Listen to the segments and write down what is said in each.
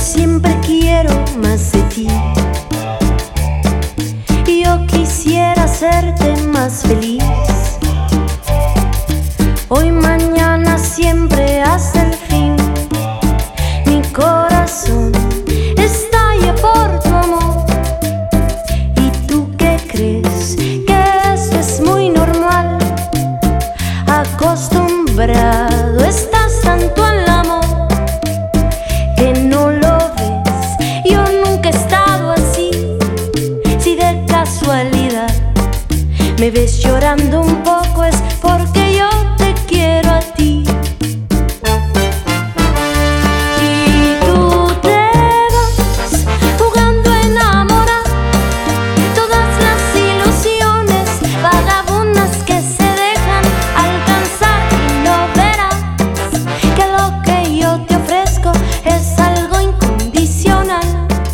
siempre quiero más de ti. Yo quisiera hacerte más feliz. Hoy, mañana, siempre hasta el fin. Mi corazón estalla por tu amor. ¿Y tú qué crees? Que esto es muy normal. Acostumbrado estás tanto al amor que no lo ves. Yo nunca he estado así. Si de casualidad me ves llorando un poco, es porque yo te quiero a ti. Y tú te vas jugando a enamorar. Todas las ilusiones vagabundas que se dejan alcanzar, y no verás que lo que yo te ofrezco es algo incondicional.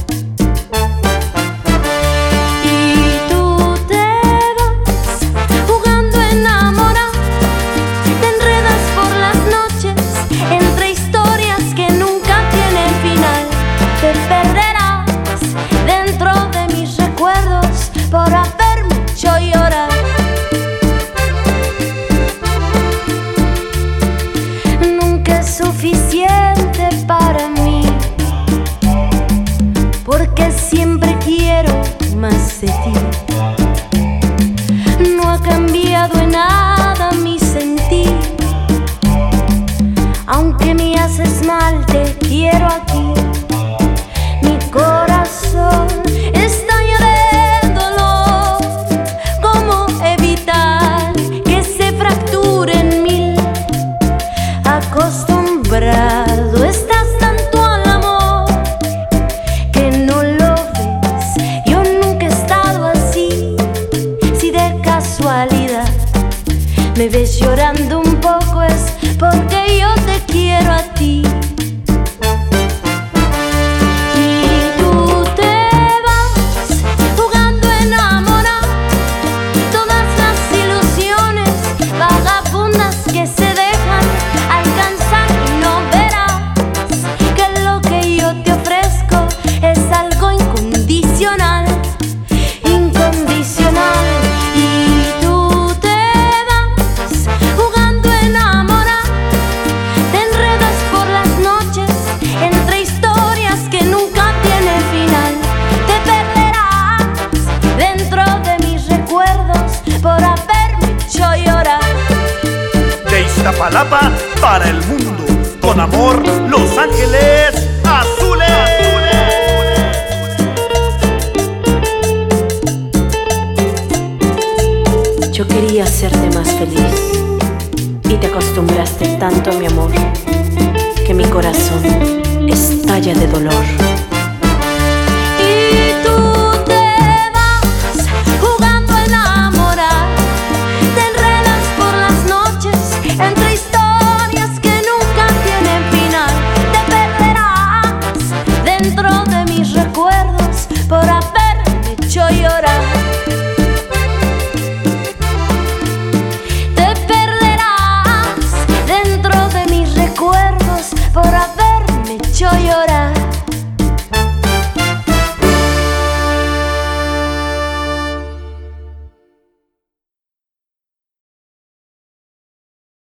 Y tú te vas jugando a enamorar. Te enredas por las noches entre historias que nunca tienen final. Te perderás dentro de mis recuerdos por haberme hecho llorar. Nunca es suficiente para mí, porque siempre quiero más de ti. No ha cambiado en nada mi sentir. Aunque me haces mal, te quiero aquí. Mi corazón estalla de dolor. ¿Cómo evitar que se fracture en mil? Acostumbrado estás tanto al amor que no lo ves. Yo nunca he estado así. Si de casualidad me ves llorando un poco, es porque yo te quiero a ti. Y tú te vas jugando a enamorar. Todas las ilusiones vagabundas que se dejan alcanzar, y no verás que lo que yo te ofrezco es algo incondicional. Incondicional. Y tú te vas jugando a enamorar. Te enredas por las noches entre historias que nunca tienen final. Te perderás dentro de mis recuerdos por haberme hecho llorar. De Iztapalapa para el mundo, con amor, Los Ángeles Azules. Yo quería hacerte más feliz y te acostumbraste tanto a mi amor que mi corazón estalla de dolor.